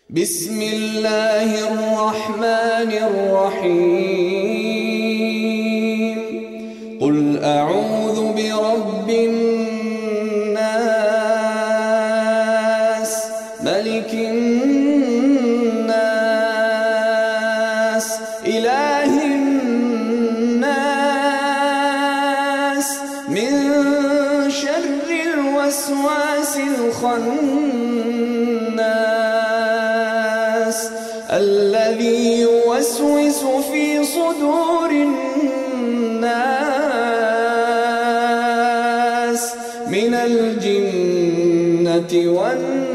بسم الله الرحمن الرحيم قل أعوذ برب الناس ملك الناس إله الناس من شر الوسواس الخناس الذي يوسوس في صدور الناس من الجنة والناس.